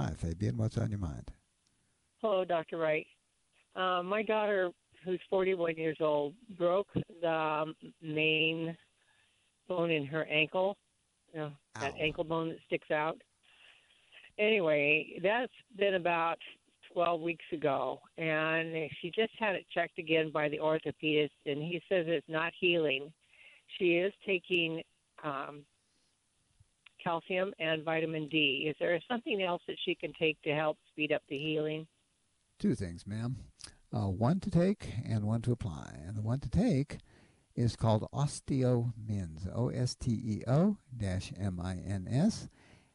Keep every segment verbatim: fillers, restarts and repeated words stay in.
Hi, Fabian. What's on your mind? Hello, Doctor Wright. Uh, my daughter, who's forty-one years old, broke the um, main bone in her ankle, you know, that Ow. ankle bone that sticks out. Anyway, that's been about twelve weeks ago, and she just had it checked again by the orthopedist, and he says it's not healing. She is taking um, calcium and vitamin D. Is there something else that she can take to help speed up the healing? Two things, ma'am. Uh, one to take and one to apply. And the one to take is called OsteoMins, O S T E O M I N S.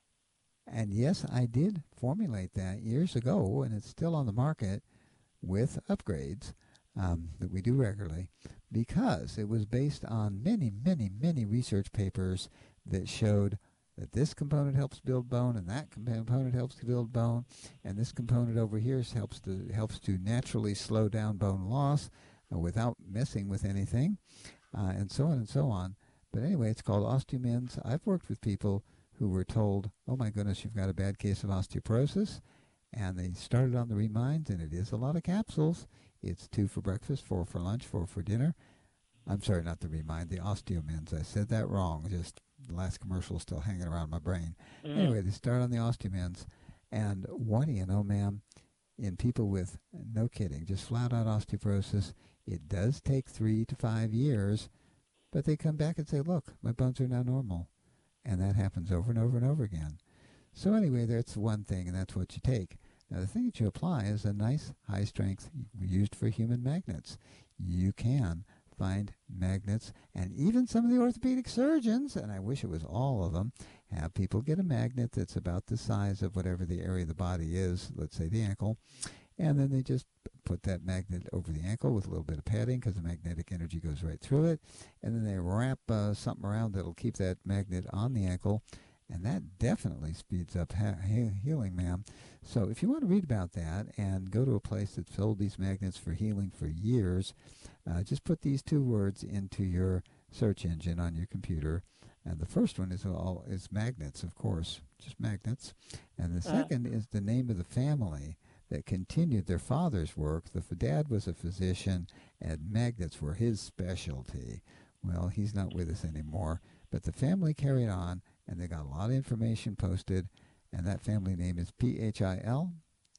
And yes, I did formulate that years ago, and it's still on the market with upgrades um, that we do regularly because it was based on many, many, many research papers that showed that this component helps build bone and that component helps to build bone, and this component over here helps to helps to naturally slow down bone loss uh, without messing with anything, uh, and so on and so on. But anyway, it's called OsteoMins. I've worked with people who were told, oh my goodness, you've got a bad case of osteoporosis, and they started on the Reminds, and it is a lot of capsules. It's two for breakfast, four for lunch, four for dinner. I'm sorry, not the Remind, the OsteoMins. I said that wrong. Just the last commercial is still hanging around my brain. Mm. Anyway, they start on the OsteoMins, and what do you know, ma'am? In people with, no kidding, just flat-out osteoporosis, it does take three to five years, but they come back and say, look, my bones are now normal. And that happens over and over and over again. So anyway, that's one thing, and that's what you take. Now, the thing that you apply is a nice high strength used for human magnets. You can find magnets, and even some of the orthopedic surgeons, and I wish it was all of them, have people get a magnet that's about the size of whatever the area of the body is, let's say the ankle, and then they just put that magnet over the ankle with a little bit of padding because the magnetic energy goes right through it, and then they wrap uh, something around that'll keep that magnet on the ankle, and that definitely speeds up ha- healing, ma'am. So if you want to read about that and go to a place that's sold these magnets for healing for years, uh, just put these two words into your search engine on your computer. And the first one is all is magnets, of course, just magnets. And the Uh, second is the name of the family that continued their father's work. The dad was a physician, and magnets were his specialty. Well, he's not with us anymore, but the family carried on, and they got a lot of information posted, and that family name is P H I L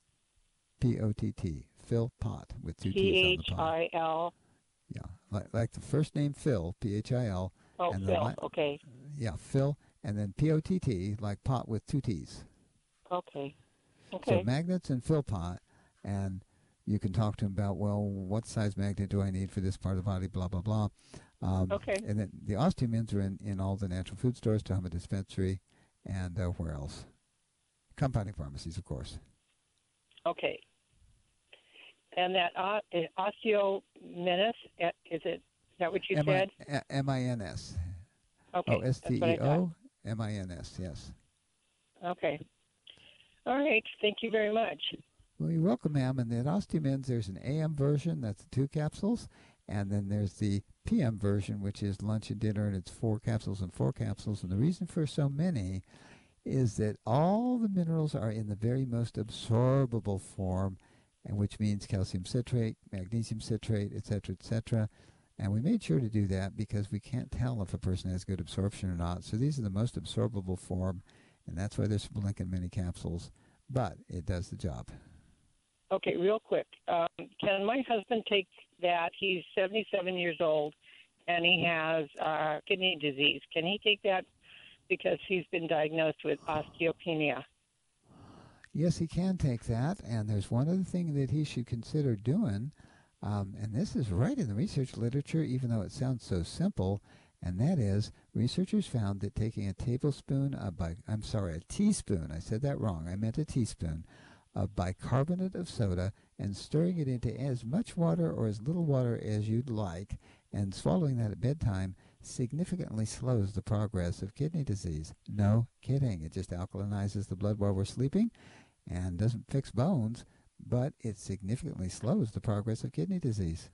P O T T, Phil Pott, with two T's on the P H pot. I L. Yeah, like, like the first name Phil, P H I L, Oh, and the Phil. la- Okay. yeah, Phil, and then P O T T, like pot with two T's. Okay. So Okay. magnets and Phil Pott, and you can talk to him about, well, what size magnet do I need for this part of the body, blah, blah, blah. Um, Okay. and then the OsteoMins are in, in all the natural food stores, Tahoma Dispensary, and uh, where else? Compounding pharmacies, of course. Okay. And that uh, osteominis, uh, is it? Is that what you M I said? M I N S. Oh, Okay, S T that's what E I thought. O M I N S, yes. Okay. All right. Thank you very much. Well, you're welcome, ma'am. And the OsteoMins, there's an A M version, that's the two capsules, and then there's the P M version, which is lunch and dinner, and it's four capsules and four capsules. And the reason for so many is that all the minerals are in the very most absorbable form, and which means calcium citrate, magnesium citrate, et cetera, et cetera. And we made sure to do that because we can't tell if a person has good absorption or not. So these are the most absorbable form, and that's why there's link in many capsules. But it does the job. Okay, real quick. Um, can my husband take that? He's seventy-seven years old, and he has uh, kidney disease. Can he take that because he's been diagnosed with osteopenia? Yes, he can take that, and there's one other thing that he should consider doing, um, and this is right in the research literature, even though it sounds so simple, and that is researchers found that taking a tablespoon of, bi- I'm sorry, a teaspoon, I said that wrong, I meant a teaspoon, of bicarbonate of soda and stirring it into as much water or as little water as you'd like, and swallowing that at bedtime significantly slows the progress of kidney disease. No kidding. It just alkalinizes the blood while we're sleeping and doesn't fix bones, but it significantly slows the progress of kidney disease.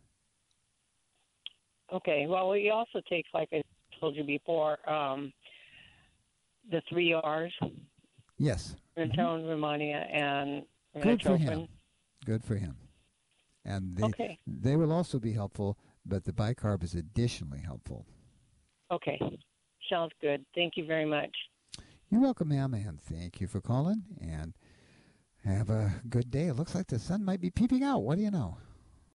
Okay. Well, he also takes, like I told you before, um, the three R's. Yes. Rintone, Rehmannia, and Good for Trophin. him. Good for him. And they, Okay. they will also be helpful, but the bicarb is additionally helpful. Okay. Sounds good. Thank you very much. You're welcome, ma'am, and thank you for calling, and have a good day. It looks like the sun might be peeping out. What do you know?